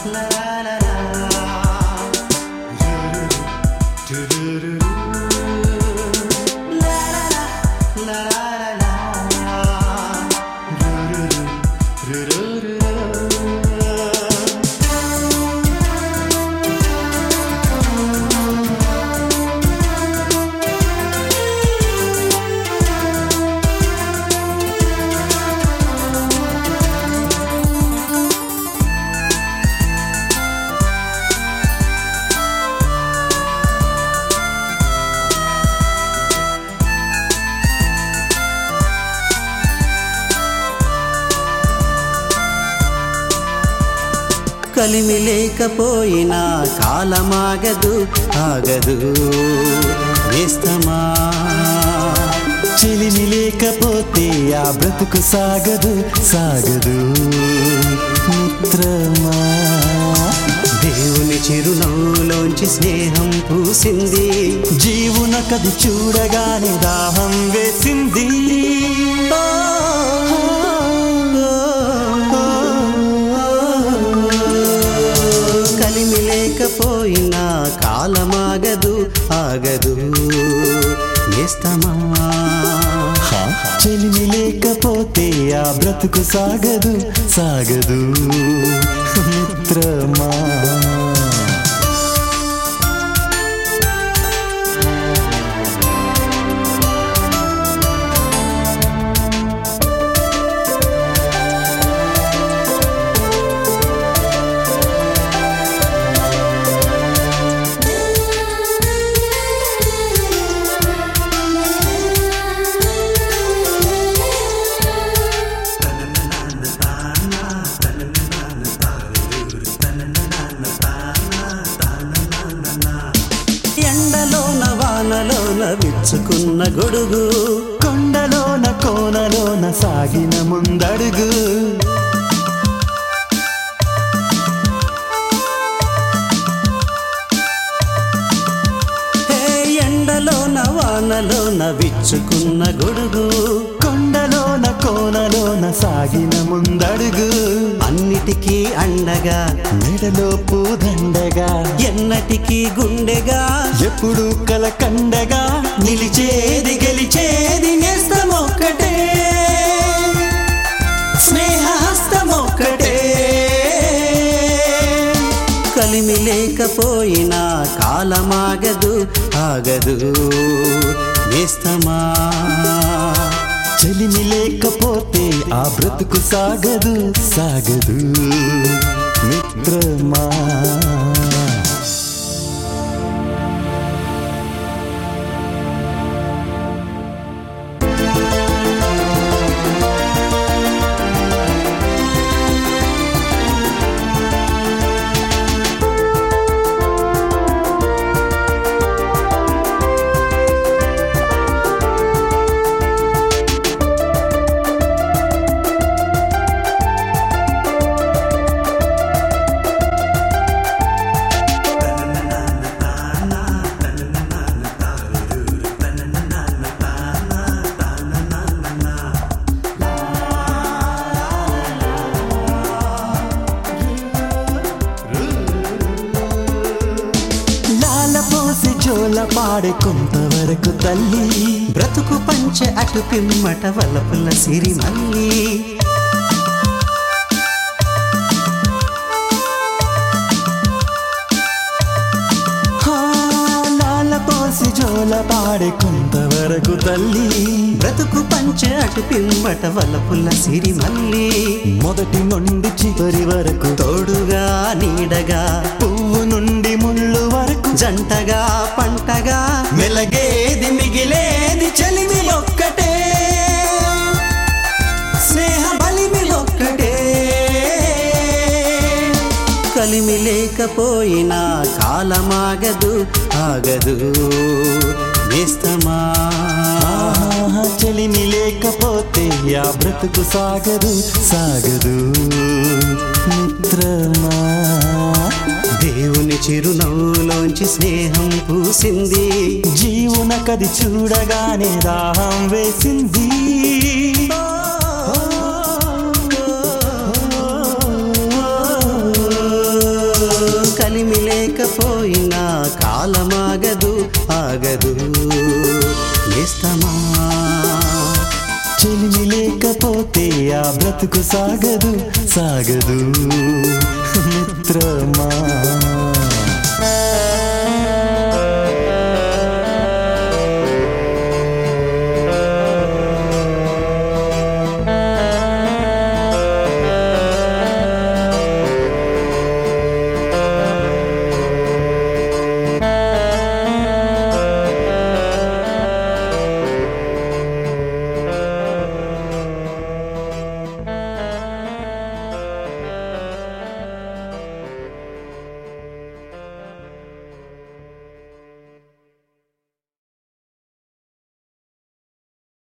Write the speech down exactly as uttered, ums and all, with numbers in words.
కలిమి లేకపోయినా కాలమాగదు ఆగదు నేస్తమా. చెలిమి లేకపోతే ఆ బ్రతుకు సాగదు సాగదు మిత్రమా. దేవుని చిరునవ్వులోంచి స్నేహం పూసింది, జీవున కది చూడగానే దాహం వేసింది. కలిమి లేకపోయినా కాలమాగదు ఆగదు నేస్తమా. చెలిమి లేకపోతే ఆ బ్రతుకు సాగదు సాగదు మిత్రమా. ఎండలోన వానలోన విచ్చుకున్న గొడుగు, కొండలోన కోనలోన సాగిన ముందడుగు. హే ఎండలోన వానలోన విచ్చుకున్న గొడుగు, కొండలోన కోనలోన సాగిన ముందడుగు. అన్నిటికీ అండగా మెడలో పూదండగా ఎన్నటికీ గుండెగా ఎప్పుడు కలకండగా నిలిచేది గెలిచేది నేస్తమొక్కటే స్నేహహస్తమొక్కటే. కలిమి లేకపోయినా కాలమాగదు ఆగదు నేస్తమా. చెలిమి లేకపోతే ఆ బ్రతుకు సాగదు సాగదు మిత్రమా. జోల పాడే కొంతవరకు తల్లి, బ్రతుకు పంచె అటు పిమ్మట వలపుల సిరిమల్లి. లాల పోసి జోల పాడే కొంతవరకు తల్లి, బ్రతుకు పంచె అటు పిమ్మట వలపుల సిరిమల్లి. మొదటి నుండి చివరి వరకు తోడుగా నీడగా పువ్వు నుండి ముళ్ళు వరకు జంటగా పంటగా మెలగేది మిగిలేది చెలిమి ఒక్కటే స్నేహ బలిమి ఒక్కటే. కలిమి లేకపోయినా కాలమాగదు ఆగదు నేస్తమా. చెలిమి లేకపోతే ఆ బ్రతుకు సాగదు సాగదు మిత్రమా. దేవుని చిరునవ్వులోంచి స్నేహం పూసింది, జీవున కది చూడగానే దాహం వేసింది. బ్రతుకు సాగదు సాగదు మిత్రమా.